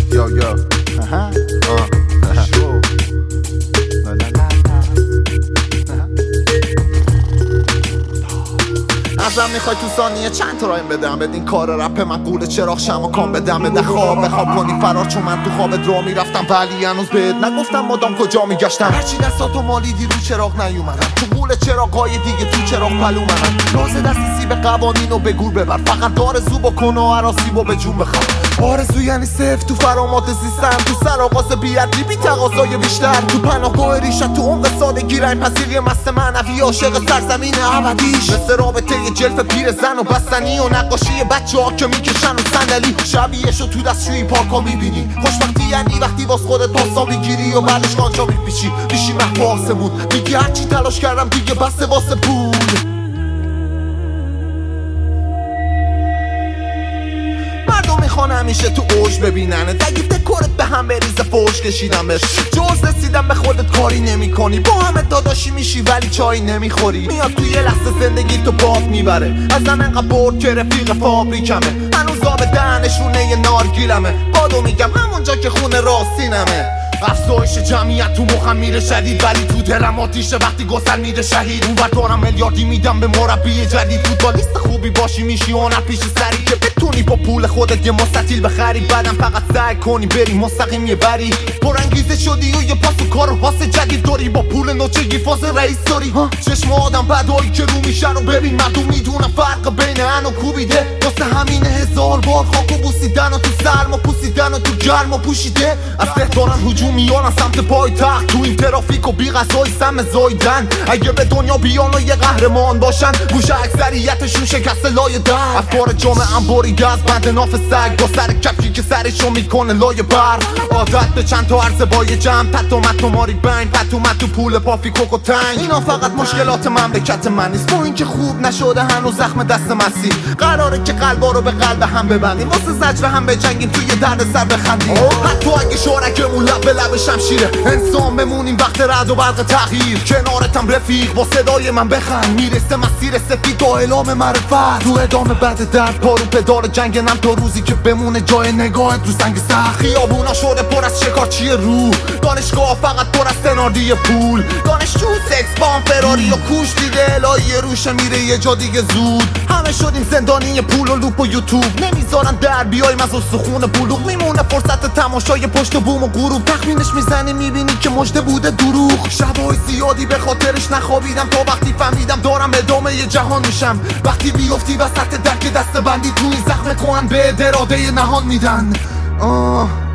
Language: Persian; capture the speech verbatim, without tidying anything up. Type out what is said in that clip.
Yo yo Aha uh. Sure. La la la la. ازم میخوای تو ثانیه چند تا رایم بدم بدین کار رپ من قوله چراغ شمو کام بدم بده خواب بخواب کنی فرار چون من تو خوابت را میرفتم ولی هنوز بهت نگفتم مادام کجا میگشتم هرچی دستاتو مالیدی رو چراغ نیومدم تو قوله چراغای دیگه تو چراغ پلو منم لازه دستی به قوانین و به گور ببر فقط دارزو بکن و عراسی و به جون بخوام آرزو یعنی صفر تو فرامات زیستم تو سرآغاز بی‌ادبی بی تقاضای بیشتر تو پناهگاه ریشت تو عمق سادگی رنگ پذیری مست معنوی عاشق سرزمین ابدیش مثل رابطه جلف پیر زن و بستنی و نقاشی بچه ها که میکشن و صندلی شبیهشو تو دستشویی پارکا میبینی خوشبختی یعنی وقتی واس خودت پاسا میگیری و بعدش قانچا میپیچی میشی محو آسمون میگی هرچی تلاش کردم دیگه بسته واسه پول مردم میخوان همیشه تو اوج ببینن اگه دکورت به هم بریزه فوش کشیدم بهش جز رسیدم به خودت کاری نمی کنی با همه داداشی میشی ولی چای نمیخوری میاد توی یه لحظه زندگی تو باد میبره ازم انقدر برد که رفیق فابریکمه هنوز آب دهنشونه یه نارگیلمه بادو میگم همونجا که خونه راستینمه افزایش جمعیت تو مخم میره شدید ولی تو دلم آتیشه وقتی گسل میره شهید اون ور دارم میلیاردی میدم به مربی جدید فوتبالیست خوبی باشی میشی هنر پیش سری که بتونی با پول خودت یه مستطیل بخری بعدم فقط سعی کنی بری مستقیم یه بری پرانگیزه شدی و یه پاس و کار و حاس جدید داری با پول نوچگی فاز رئیس داری چشم آدم بدایی که رو میشن و ببین مردم میدونم فرق بین ان و کوبیده واسه همین هزار بار خاک و بوسیدن و تو سرما پوسیدن و تو گرما پوشیده از دارن هجوم میارن سمت پای تخت تو این ترافیک و بی غذای سم زایدن اگه به دنیا بیان و یه قهرمان باشن گوشه اکثریتشون شکست لای در افکار جامعه بریده از بند ناف سگ با سر کفشی که سرشو میکنه لای بر عادت به چند تا عرضه با یه جمع تتو متو ماری بین پتو متو پول پافی کوکو تنگ اینا فقط مشکلات مملکت من نیست با اینکه خوب نشده هنوز زخم دست مسیح قراره که قلبا رو به قلب هم ببندیم واسه زجر هم بجنگیم توی درد سر بخندیم حتی اگه شورکمون لب به لب شمشیره انسان بمونیم وقت رعد و برق تغییر کنارتم رفیق با صدای من بخند میرسه مسیر سفید تا اعلام معرفت تو ادامه بعد درد پارو پدال جنگنم تا روزی که بمونه جای نگاهت رو سنگ سخت خیابونا شده پر از شکارچی روح دانشگاه فقط پر از سناردی پول دانشجو سکس بام فراری و کوش دیده الهی روش میره یه جا دیگه زود همه شدیم زندانی پول و لوپ و یوتیوب نمیذارن در بیایم از استخون بلوغ میمونه فرصت تماشای پشت بوم و غروب تخمینش میزنی میبینی که مژده بوده دروغ شبای زیادی به خاطرش نخوابیدم تا وقتی فهمیدم دارم ادامه ی جهان میشم وقتی بیفتی وسط درک دست بندی تو این زخم کهن به اراده نهان میدن آه